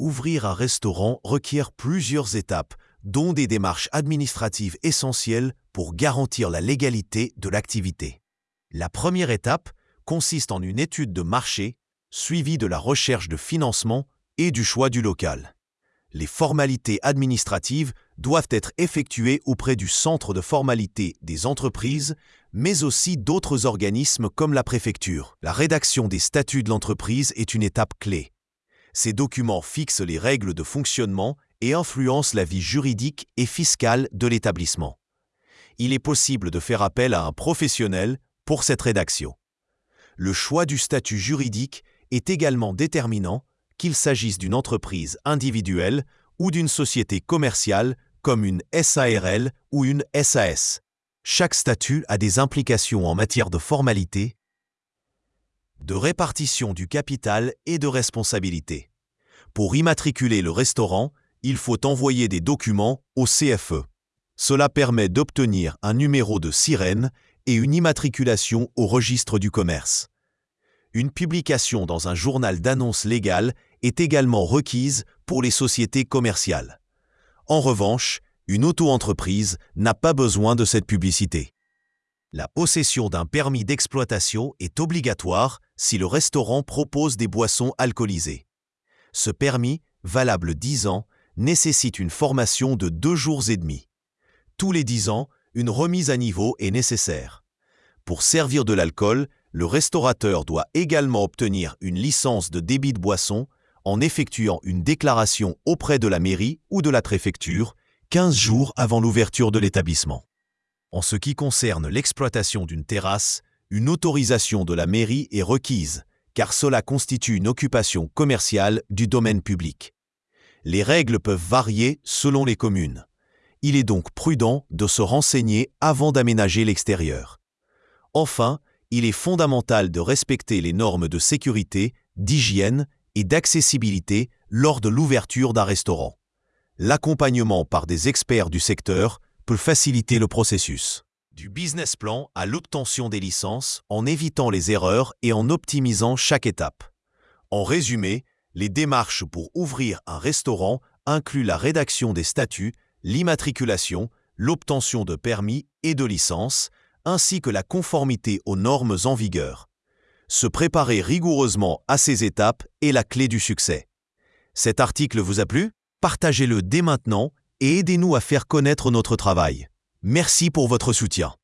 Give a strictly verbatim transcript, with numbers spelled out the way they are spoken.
Ouvrir un restaurant requiert plusieurs étapes, dont des démarches administratives essentielles pour garantir la légalité de l'activité. La première étape consiste en une étude de marché, suivie de la recherche de financement et du choix du local. Les formalités administratives doivent être effectuées auprès du centre de formalités des entreprises, mais aussi d'autres organismes comme la préfecture. La rédaction des statuts de l'entreprise est une étape clé. Ces documents fixent les règles de fonctionnement et influencent la vie juridique et fiscale de l'établissement. Il est possible de faire appel à un professionnel pour cette rédaction. Le choix du statut juridique est également déterminant, qu'il s'agisse d'une entreprise individuelle ou d'une société commerciale comme une S A R L ou une S A S. Chaque statut a des implications en matière de formalité, de répartition du capital et de responsabilité. Pour immatriculer le restaurant, il faut envoyer des documents au C F E. Cela permet d'obtenir un numéro de sirène et une immatriculation au registre du commerce. Une publication dans un journal d'annonces légales est également requise pour les sociétés commerciales. En revanche, une auto-entreprise n'a pas besoin de cette publicité. La possession d'un permis d'exploitation est obligatoire si le restaurant propose des boissons alcoolisées. Ce permis, valable dix ans, nécessite une formation de deux jours et demi. Tous les dix ans, une remise à niveau est nécessaire. Pour servir de l'alcool, le restaurateur doit également obtenir une licence de débit de boisson en effectuant une déclaration auprès de la mairie ou de la préfecture quinze jours avant l'ouverture de l'établissement. En ce qui concerne l'exploitation d'une terrasse, une autorisation de la mairie est requise, car cela constitue une occupation commerciale du domaine public. Les règles peuvent varier selon les communes. Il est donc prudent de se renseigner avant d'aménager l'extérieur. Enfin, il est fondamental de respecter les normes de sécurité, d'hygiène et d'accessibilité lors de l'ouverture d'un restaurant. L'accompagnement par des experts du secteur peut faciliter le processus. Du business plan à l'obtention des licences, en évitant les erreurs et en optimisant chaque étape. En résumé, les démarches pour ouvrir un restaurant incluent la rédaction des statuts, l'immatriculation, l'obtention de permis et de licences, ainsi que la conformité aux normes en vigueur. Se préparer rigoureusement à ces étapes est la clé du succès. Cet article vous a plu? Partagez-le dès maintenant et aidez-nous à faire connaître notre travail. Merci pour votre soutien.